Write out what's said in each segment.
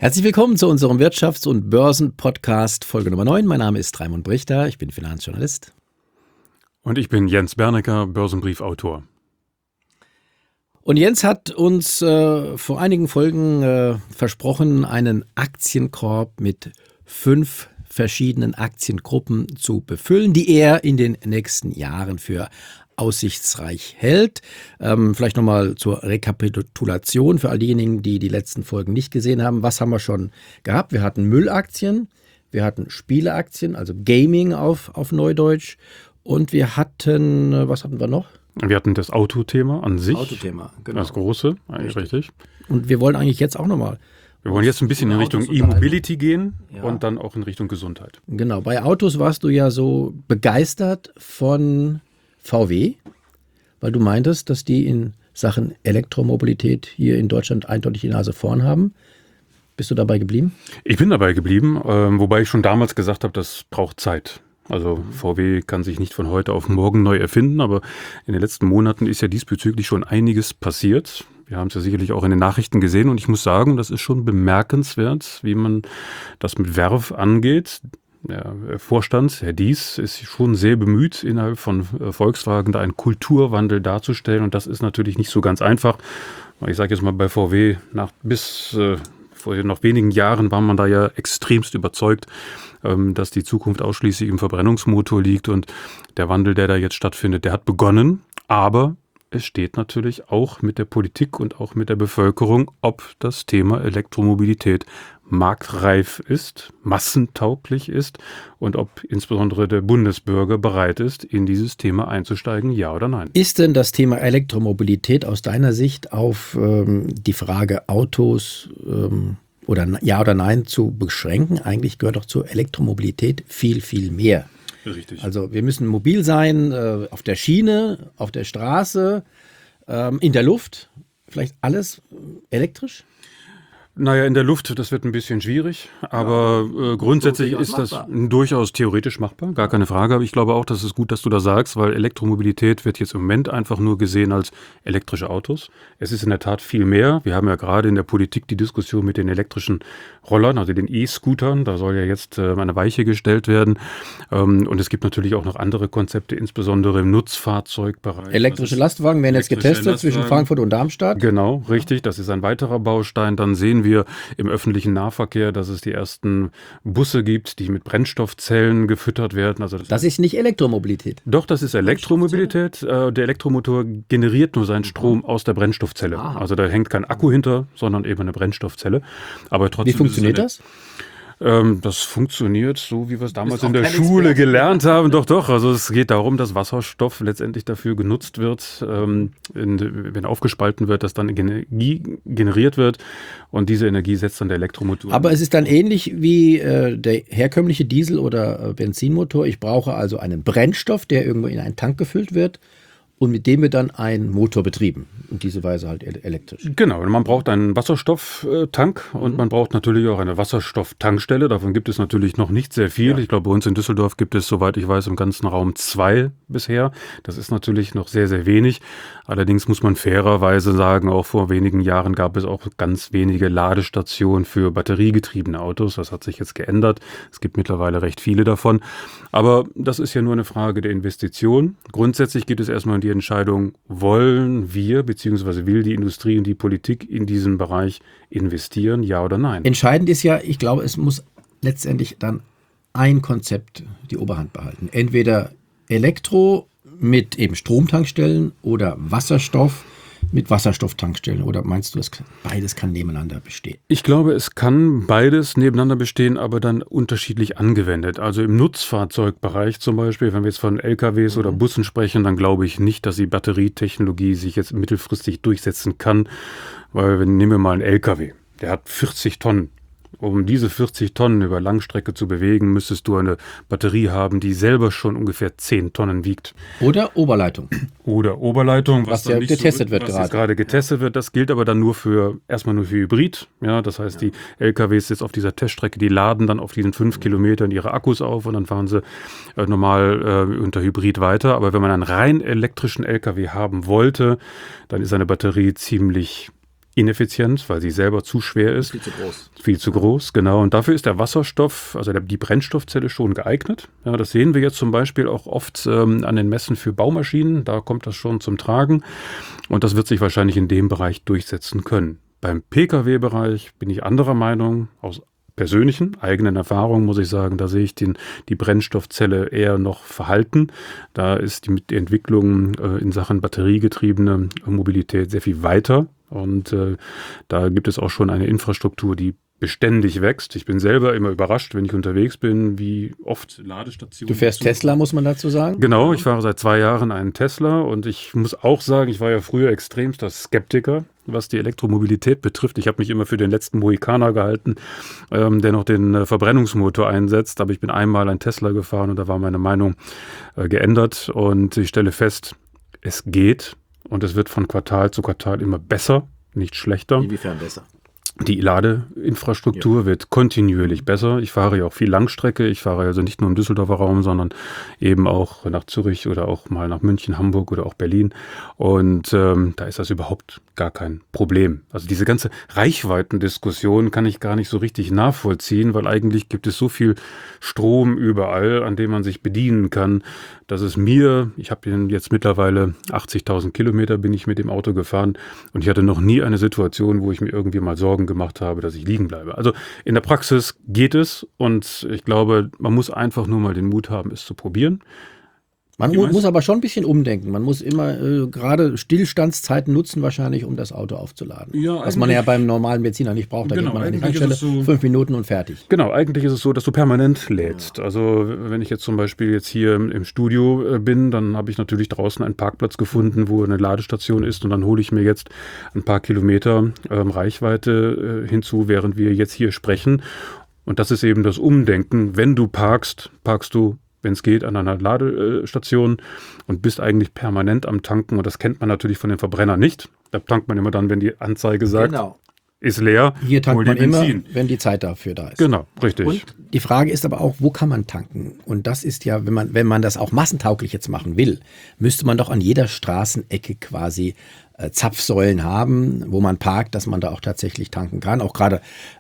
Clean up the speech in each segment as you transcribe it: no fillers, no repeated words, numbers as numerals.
Herzlich willkommen zu unserem Wirtschafts- und Börsen-Podcast Folge Nummer 9. Mein Name ist Raimund Brichter, ich bin Finanzjournalist. Und ich bin Jens Bernecker, Börsenbriefautor. Und Jens hat uns vor einigen Folgen versprochen, einen Aktienkorb mit 5 verschiedenen Aktiengruppen zu befüllen, die er in den nächsten Jahren für aussichtsreich hält. Vielleicht nochmal zur Rekapitulation für all diejenigen, die die letzten Folgen nicht gesehen haben. Was haben wir schon gehabt? Wir hatten Müllaktien, wir hatten Spieleaktien, also Gaming auf Neudeutsch. Und wir hatten, was hatten wir noch? Wir hatten das Autothema an sich. Autothema, genau. Das große, eigentlich richtig. Und wir wollen eigentlich jetzt auch nochmal. Wir wollen jetzt ein bisschen in Richtung E-Mobility gehen und dann auch in Richtung Gesundheit. Genau, bei Autos warst du ja so begeistert von VW, weil du meintest, dass die in Sachen Elektromobilität hier in Deutschland eindeutig die Nase vorn haben. Bist du dabei geblieben? Ich bin dabei geblieben, wobei ich schon damals gesagt habe, das braucht Zeit. Also VW kann sich nicht von heute auf morgen neu erfinden, aber in den letzten Monaten ist ja diesbezüglich schon einiges passiert. Wir haben es ja sicherlich auch in den Nachrichten gesehen und ich muss sagen, das ist schon bemerkenswert, wie man das mit Verve angeht. Der Vorstand, Herr Diess, ist schon sehr bemüht, innerhalb von Volkswagen da einen Kulturwandel darzustellen. Und das ist natürlich nicht so ganz einfach. Ich sage jetzt mal bei VW, bis vor noch wenigen Jahren war man da ja extremst überzeugt, dass die Zukunft ausschließlich im Verbrennungsmotor liegt. Und der Wandel, der da jetzt stattfindet, der hat begonnen. Aber es steht natürlich auch mit der Politik und auch mit der Bevölkerung, ob das Thema Elektromobilität marktreif ist, massentauglich ist und ob insbesondere der Bundesbürger bereit ist, in dieses Thema einzusteigen, ja oder nein. Ist denn das Thema Elektromobilität aus deiner Sicht auf die Frage Autos oder ja oder nein zu beschränken? Eigentlich gehört doch zur Elektromobilität viel, viel mehr. Richtig. Also wir müssen mobil sein, auf der Schiene, auf der Straße, in der Luft, vielleicht alles elektrisch? Naja, in der Luft, das wird ein bisschen schwierig, aber grundsätzlich ist das durchaus theoretisch machbar, gar keine Frage. Aber ich glaube auch, das ist gut, dass du das sagst, weil Elektromobilität wird jetzt im Moment einfach nur gesehen als elektrische Autos. Es ist in der Tat viel mehr. Wir haben ja gerade in der Politik die Diskussion mit den elektrischen Rollern, also den E-Scootern. Da soll ja jetzt eine Weiche gestellt werden. Und es gibt natürlich auch noch andere Konzepte, insbesondere im Nutzfahrzeugbereich. Elektrische Lastwagen werden jetzt getestet zwischen Frankfurt und Darmstadt. Genau, richtig. Das ist ein weiterer Baustein. Dann sehen wir im öffentlichen Nahverkehr, dass es die ersten Busse gibt, die mit Brennstoffzellen gefüttert werden. Also das ist nicht Elektromobilität. Doch, das ist Elektromobilität. Der Elektromotor generiert nur seinen Strom aus der Brennstoffzelle. Ah. Also da hängt kein Akku hinter, sondern eben eine Brennstoffzelle. Aber trotzdem. Wie funktioniert das? Das funktioniert so, wie wir es damals in der Schule gelernt haben. Doch. Also es geht darum, dass Wasserstoff letztendlich dafür genutzt wird, wenn aufgespalten wird, dass dann Energie generiert wird und diese Energie setzt dann der Elektromotor. Aber es ist dann ähnlich wie der herkömmliche Diesel- oder Benzinmotor. Ich brauche also einen Brennstoff, der irgendwo in einen Tank gefüllt wird. Und mit dem wird dann ein Motor betrieben. Und diese Weise halt elektrisch. Genau, man braucht einen Wasserstofftank und man braucht natürlich auch eine Wasserstofftankstelle. Davon gibt es natürlich noch nicht sehr viel. Ja. Ich glaube, bei uns in Düsseldorf gibt es, soweit ich weiß, im ganzen Raum 2 bisher. Das ist natürlich noch sehr, sehr wenig. Allerdings muss man fairerweise sagen, auch vor wenigen Jahren gab es auch ganz wenige Ladestationen für batteriegetriebene Autos. Das hat sich jetzt geändert. Es gibt mittlerweile recht viele davon. Aber das ist ja nur eine Frage der Investition. Grundsätzlich geht es erstmal um die Entscheidung, wollen wir bzw. will die Industrie und die Politik in diesem Bereich investieren, ja oder nein? Entscheidend ist ja, ich glaube, es muss letztendlich dann ein Konzept die Oberhand behalten. Entweder Elektro mit eben Stromtankstellen oder Wasserstoff mit Wasserstofftankstellen. Oder meinst du, beides kann nebeneinander bestehen? Ich glaube, es kann beides nebeneinander bestehen, aber dann unterschiedlich angewendet. Also im Nutzfahrzeugbereich zum Beispiel, wenn wir jetzt von LKWs oder Bussen sprechen, dann glaube ich nicht, dass die Batterietechnologie sich jetzt mittelfristig durchsetzen kann. Weil nehmen wir mal einen LKW, der hat 40 Tonnen. Um diese 40 Tonnen über Langstrecke zu bewegen, müsstest du eine Batterie haben, die selber schon ungefähr 10 Tonnen wiegt. Oder Oberleitung. Oder Oberleitung, was ja getestet wird gerade. Was gerade getestet wird, das gilt aber dann erstmal nur für Hybrid. Ja, das heißt, die LKWs jetzt auf dieser Teststrecke, die laden dann auf diesen 5 Kilometern ihre Akkus auf und dann fahren sie normal unter Hybrid weiter. Aber wenn man einen rein elektrischen LKW haben wollte, dann ist eine Batterie ziemlich ineffizient, weil sie selber zu schwer ist. Viel zu groß. Viel zu groß, genau. Und dafür ist der Wasserstoff, also die Brennstoffzelle schon geeignet. Ja, das sehen wir jetzt zum Beispiel auch oft an den Messen für Baumaschinen. Da kommt das schon zum Tragen. Und das wird sich wahrscheinlich in dem Bereich durchsetzen können. Beim Pkw-Bereich bin ich anderer Meinung. Aus persönlichen, eigenen Erfahrungen muss ich sagen, da sehe ich die Brennstoffzelle eher noch verhalten. Da ist die Entwicklung in Sachen batteriegetriebene Mobilität sehr viel weiter. Und da gibt es auch schon eine Infrastruktur, die beständig wächst. Ich bin selber immer überrascht, wenn ich unterwegs bin, wie oft Ladestationen. Du fährst Tesla, muss man dazu sagen? Genau, ich fahre seit 2 Jahren einen Tesla und ich muss auch sagen, ich war ja früher extremster Skeptiker, was die Elektromobilität betrifft. Ich habe mich immer für den letzten Mohikaner gehalten, der noch den Verbrennungsmotor einsetzt. Aber ich bin einmal einen Tesla gefahren und da war meine Meinung geändert. Und ich stelle fest, es geht und es wird von Quartal zu Quartal immer besser, nicht schlechter. Inwiefern besser? Die Ladeinfrastruktur wird kontinuierlich besser. Ich fahre ja auch viel Langstrecke. Ich fahre also nicht nur im Düsseldorfer Raum, sondern eben auch nach Zürich oder auch mal nach München, Hamburg oder auch Berlin. Und da ist das überhaupt gar kein Problem. Also diese ganze Reichweitendiskussion kann ich gar nicht so richtig nachvollziehen, weil eigentlich gibt es so viel Strom überall, an dem man sich bedienen kann, dass es mir, ich habe jetzt mittlerweile 80.000 Kilometer bin ich mit dem Auto gefahren und ich hatte noch nie eine Situation, wo ich mir irgendwie mal Sorgen gemacht habe, dass ich liegen bleibe. Also in der Praxis geht es und ich glaube, man muss einfach nur mal den Mut haben, es zu probieren. Man muss aber schon ein bisschen umdenken. Man muss immer gerade Stillstandszeiten nutzen wahrscheinlich, um das Auto aufzuladen. Ja, was man ja beim normalen Benziner nicht braucht. Da geht man an die Tankstelle, 5 Minuten und fertig. Genau, eigentlich ist es so, dass du permanent lädst. Ja. Also wenn ich jetzt zum Beispiel jetzt hier im Studio bin, dann habe ich natürlich draußen einen Parkplatz gefunden, wo eine Ladestation ist und dann hole ich mir jetzt ein paar Kilometer Reichweite hinzu, während wir jetzt hier sprechen. Und das ist eben das Umdenken. Wenn du parkst du, wenn es geht, an einer Ladestation und bist eigentlich permanent am Tanken. Und das kennt man natürlich von den Verbrennern nicht. Da tankt man immer dann, wenn die Anzeige sagt, ist leer. Hier tankt man immer, wenn die Zeit dafür da ist. Genau, richtig. Und die Frage ist aber auch, wo kann man tanken? Und das ist ja, wenn man das auch massentauglich jetzt machen will, müsste man doch an jeder Straßenecke quasi Zapfsäulen haben, wo man parkt, dass man da auch tatsächlich tanken kann. Auch gerade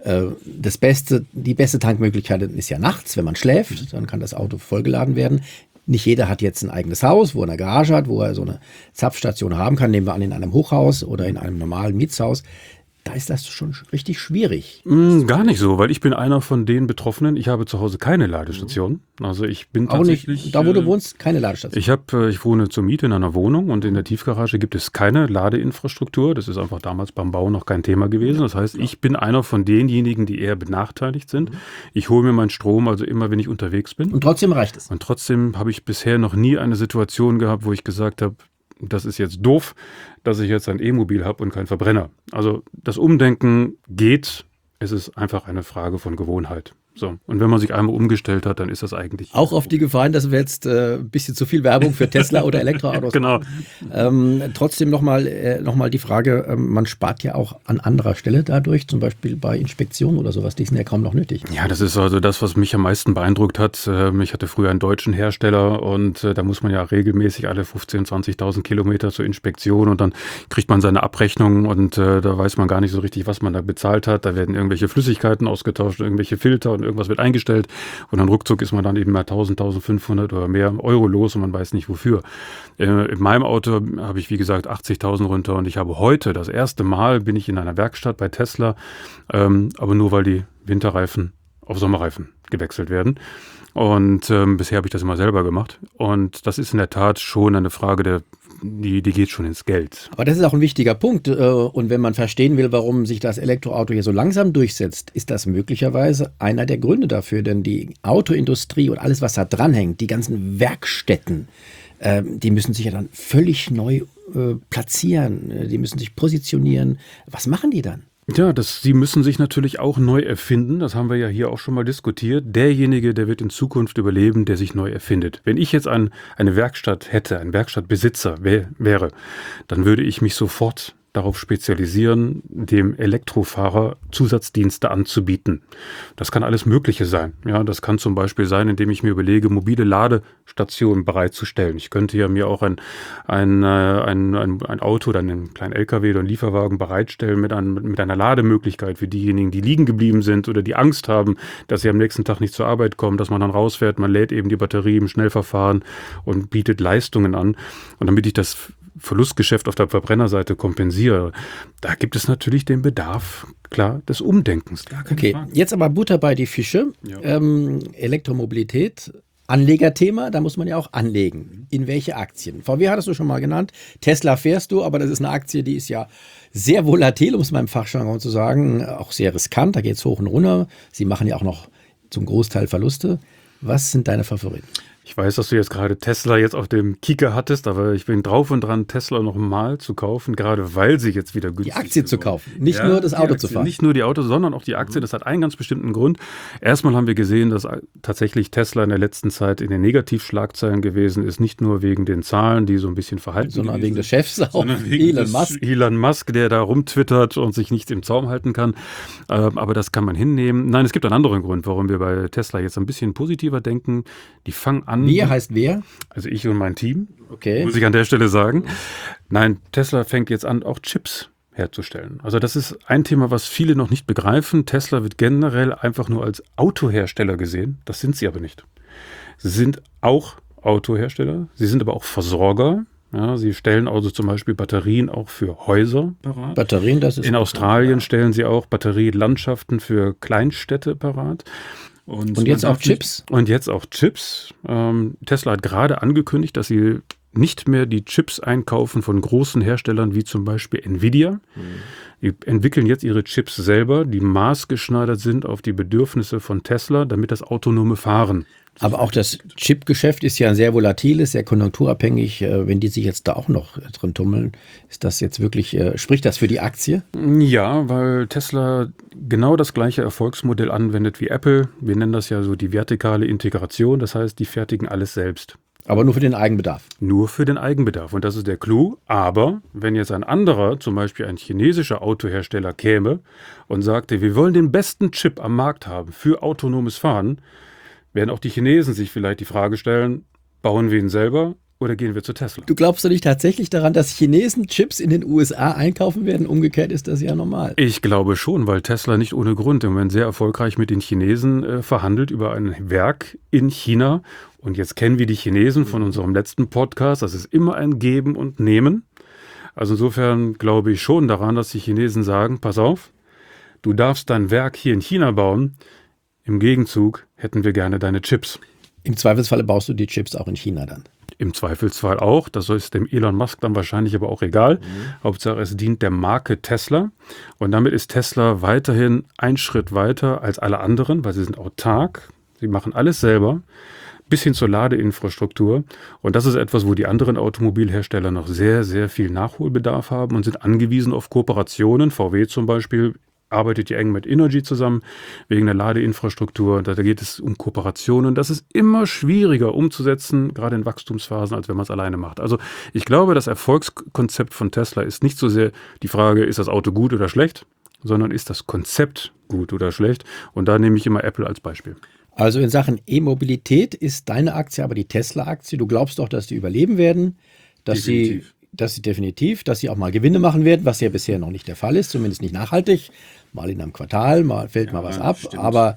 die beste Tankmöglichkeit ist ja nachts, wenn man schläft, dann kann das Auto vollgeladen werden. Nicht jeder hat jetzt ein eigenes Haus, wo er eine Garage hat, wo er so eine Zapfstation haben kann. Nehmen wir an, in einem Hochhaus oder in einem normalen Mietshaus. Da ist das schon richtig schwierig. Gar nicht so, weil ich bin einer von den Betroffenen. Ich habe zu Hause keine Ladestation. Also ich bin auch tatsächlich... Nicht, da wo du wohnst, keine Ladestation? Ich wohne zur Miete in einer Wohnung und in der Tiefgarage gibt es keine Ladeinfrastruktur. Das ist einfach damals beim Bau noch kein Thema gewesen. Das heißt, ich bin einer von denjenigen, die eher benachteiligt sind. Ich hole mir meinen Strom also immer, wenn ich unterwegs bin. Und trotzdem reicht es? Und trotzdem habe ich bisher noch nie eine Situation gehabt, wo ich gesagt habe, das ist jetzt doof, dass ich jetzt ein E-Mobil habe und kein Verbrenner. Also das Umdenken geht, es ist einfach eine Frage von Gewohnheit. So. Und wenn man sich einmal umgestellt hat, dann ist das eigentlich... Auch auf die Gefahren, dass wir jetzt ein bisschen zu viel Werbung für Tesla oder Elektroautos machen. Genau. Trotzdem nochmal die Frage, man spart ja auch an anderer Stelle dadurch, zum Beispiel bei Inspektionen oder sowas, die sind ja kaum noch nötig. Ja, das ist also das, was mich am meisten beeindruckt hat. Ich hatte früher einen deutschen Hersteller und da muss man ja regelmäßig alle 15.000, 20.000 Kilometer zur Inspektion und dann kriegt man seine Abrechnung und da weiß man gar nicht so richtig, was man da bezahlt hat. Da werden irgendwelche Flüssigkeiten ausgetauscht, irgendwelche Filter und irgendwas wird eingestellt und dann ruckzuck ist man dann eben mal 1.000, 1.500 oder mehr Euro los und man weiß nicht wofür. In meinem Auto habe ich wie gesagt 80.000 runter und ich habe heute das erste Mal bin ich in einer Werkstatt bei Tesla, aber nur weil die Winterreifen auf Sommerreifen gewechselt werden. Und bisher habe ich das immer selber gemacht und das ist in der Tat schon eine Frage die geht schon ins Geld. Aber das ist auch ein wichtiger Punkt. Und wenn man verstehen will, warum sich das Elektroauto hier so langsam durchsetzt, ist das möglicherweise einer der Gründe dafür. Denn die Autoindustrie und alles, was da dranhängt, die ganzen Werkstätten, die müssen sich ja dann völlig neu platzieren. Die müssen sich positionieren. Was machen die dann? Ja, sie müssen sich natürlich auch neu erfinden. Das haben wir ja hier auch schon mal diskutiert. Derjenige, der wird in Zukunft überleben, der sich neu erfindet. Wenn ich jetzt eine Werkstatt hätte, ein Werkstattbesitzer wäre, dann würde ich mich sofort darauf spezialisieren, dem Elektrofahrer Zusatzdienste anzubieten. Das kann alles Mögliche sein. Ja, das kann zum Beispiel sein, indem ich mir überlege, mobile Ladestationen bereitzustellen. Ich könnte ja mir auch ein Auto oder einen kleinen LKW oder einen Lieferwagen bereitstellen mit einer Lademöglichkeit für diejenigen, die liegen geblieben sind oder die Angst haben, dass sie am nächsten Tag nicht zur Arbeit kommen, dass man dann rausfährt, man lädt eben die Batterie im Schnellverfahren und bietet Leistungen an. Und damit ich das Verlustgeschäft auf der Verbrennerseite kompensiere, da gibt es natürlich den Bedarf, klar, des Umdenkens. Okay, jetzt aber Butter bei die Fische. Ja. Elektromobilität, Anlegerthema, da muss man ja auch anlegen. In welche Aktien? VW hattest du schon mal genannt. Tesla fährst du, aber das ist eine Aktie, die ist ja sehr volatil, um es mal im Fachjargon zu sagen. Auch sehr riskant, da geht es hoch und runter. Sie machen ja auch noch zum Großteil Verluste. Was sind deine Favoriten? Ich weiß, dass du jetzt gerade Tesla jetzt auf dem Kicker hattest, aber ich bin drauf und dran, Tesla noch mal zu kaufen, gerade weil sie jetzt wieder günstig sind. Die Aktie zu kaufen, nicht nur das Auto zu fahren. Nicht nur die Autos, sondern auch die Aktie. Das hat einen ganz bestimmten Grund. Erstmal haben wir gesehen, dass tatsächlich Tesla in der letzten Zeit in den Negativschlagzeilen gewesen ist, nicht nur wegen den Zahlen, die so ein bisschen verhalten sind, sondern wegen des Chefs auch, Elon Musk, der da rumtwittert und sich nicht im Zaum halten kann. Aber das kann man hinnehmen. Nein, es gibt einen anderen Grund, warum wir bei Tesla jetzt ein bisschen positiver denken. Die fangen an. Wir heißt wer? Also ich und mein Team, okay. Muss ich an der Stelle sagen. Nein, Tesla fängt jetzt an, auch Chips herzustellen. Also das ist ein Thema, was viele noch nicht begreifen. Tesla wird generell einfach nur als Autohersteller gesehen. Das sind sie aber nicht. Sie sind auch Autohersteller, sie sind aber auch Versorger. Ja, sie stellen also zum Beispiel Batterien auch für Häuser parat. Batterien, das ist... In Australien stellen sie auch Batterielandschaften für Kleinstädte parat. Und jetzt auch Chips? Und jetzt auch Chips. Tesla hat gerade angekündigt, dass sie nicht mehr die Chips einkaufen von großen Herstellern wie zum Beispiel Nvidia. Die entwickeln jetzt ihre Chips selber, die maßgeschneidert sind auf die Bedürfnisse von Tesla, damit das autonome Fahren. Aber auch das Chipgeschäft ist ja ein sehr volatiles, sehr konjunkturabhängig. Wenn die sich jetzt da auch noch drin tummeln, ist das jetzt wirklich, spricht das für die Aktie? Ja, weil Tesla genau das gleiche Erfolgsmodell anwendet wie Apple. Wir nennen das ja so die vertikale Integration. Das heißt, die fertigen alles selbst. Aber nur für den Eigenbedarf? Nur für den Eigenbedarf. Und das ist der Clou. Aber wenn jetzt ein anderer, zum Beispiel ein chinesischer Autohersteller, käme und sagte, wir wollen den besten Chip am Markt haben für autonomes Fahren, werden auch die Chinesen sich vielleicht die Frage stellen, bauen wir ihn selber oder gehen wir zu Tesla? Du glaubst doch nicht tatsächlich daran, dass Chinesen Chips in den USA einkaufen werden? Umgekehrt ist das ja normal. Ich glaube schon, weil Tesla nicht ohne Grund im Moment sehr erfolgreich mit den Chinesen verhandelt über ein Werk in China. Und jetzt kennen wir die Chinesen von unserem letzten Podcast. Das ist immer ein Geben und Nehmen. Also insofern glaube ich schon daran, dass die Chinesen sagen, pass auf, du darfst dein Werk hier in China bauen. Im Gegenzug hätten wir gerne deine Chips. Im Zweifelsfalle baust du die Chips auch in China dann? Im Zweifelsfall auch. Das ist dem Elon Musk dann wahrscheinlich aber auch egal. Hauptsache es dient der Marke Tesla. Und damit ist Tesla weiterhin einen Schritt weiter als alle anderen, weil sie sind autark. Sie machen alles selber, bis hin zur Ladeinfrastruktur. Und das ist etwas, wo die anderen Automobilhersteller noch sehr, sehr viel Nachholbedarf haben und sind angewiesen auf Kooperationen. VW zum Beispiel arbeitet ja eng mit Innogy zusammen wegen der Ladeinfrastruktur. Da geht es um Kooperationen. Das ist immer schwieriger umzusetzen, gerade in Wachstumsphasen, als wenn man es alleine macht. Also ich glaube, das Erfolgskonzept von Tesla ist nicht so sehr die Frage, ist das Auto gut oder schlecht, sondern ist das Konzept gut oder schlecht. Und da nehme ich immer Apple als Beispiel. Also in Sachen E-Mobilität ist deine Aktie aber die Tesla-Aktie. Du glaubst doch, dass die überleben werden, dass sie auch mal Gewinne machen werden, was ja bisher noch nicht der Fall ist, zumindest nicht nachhaltig. Mal in einem Quartal, fällt mal was ab. Stimmt. Aber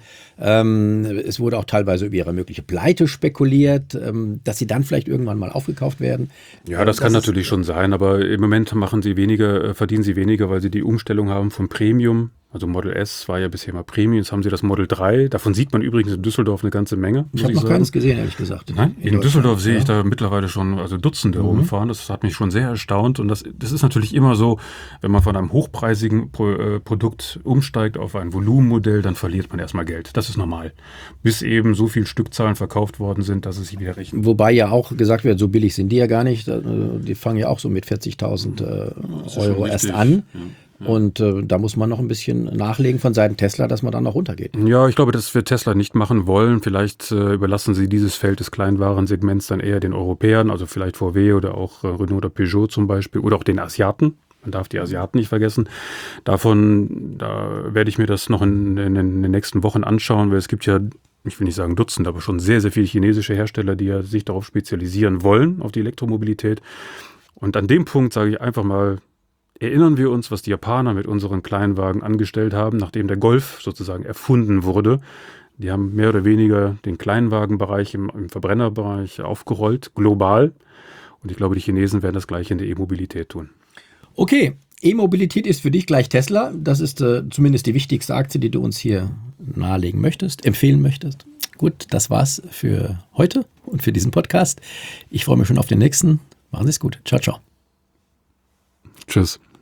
es wurde auch teilweise über ihre mögliche Pleite spekuliert, dass sie dann vielleicht irgendwann mal aufgekauft werden. Ja, das kann natürlich schon sein, aber im Moment verdienen sie weniger, weil sie die Umstellung haben vom Premium. Also Model S war ja bisher mal Premium, jetzt haben sie das Model 3. Davon sieht man übrigens in Düsseldorf eine ganze Menge. Ich habe noch keines gesehen, ehrlich gesagt. Nein? In Düsseldorf sehe ich da mittlerweile schon Dutzende rumfahren. Das hat mich schon sehr erstaunt. Und das ist natürlich immer so, wenn man von einem hochpreisigen Produkt umsteigt auf ein Volumenmodell, dann verliert man erstmal Geld. Das ist normal. Bis eben so viele Stückzahlen verkauft worden sind, dass es sich wieder rechnet. Wobei ja auch gesagt wird, so billig sind die ja gar nicht. Die fangen ja auch so mit 40.000 Euro erst an. Ja. Und da muss man noch ein bisschen nachlegen von Seiten Tesla, dass man dann noch runtergeht. Ja, ich glaube, das wird Tesla nicht machen wollen. Vielleicht überlassen sie dieses Feld des Kleinwarensegments dann eher den Europäern, also vielleicht VW oder auch Renault oder Peugeot zum Beispiel oder auch den Asiaten. Man darf die Asiaten nicht vergessen. Da werde ich mir das noch in den nächsten Wochen anschauen, weil es gibt ja, ich will nicht sagen Dutzende, aber schon sehr, sehr viele chinesische Hersteller, die ja sich darauf spezialisieren wollen, auf die Elektromobilität. Und an dem Punkt sage ich einfach mal, erinnern wir uns, was die Japaner mit unseren Kleinwagen angestellt haben, nachdem der Golf sozusagen erfunden wurde. Die haben mehr oder weniger den Kleinwagenbereich im Verbrennerbereich aufgerollt, global. Und ich glaube, die Chinesen werden das Gleiche in der E-Mobilität tun. Okay, E-Mobilität ist für dich gleich Tesla. Das ist zumindest die wichtigste Aktie, die du uns hier nahelegen möchtest, empfehlen möchtest. Gut, das war's für heute und für diesen Podcast. Ich freue mich schon auf den nächsten. Machen Sie es gut. Ciao, ciao. Tschüss.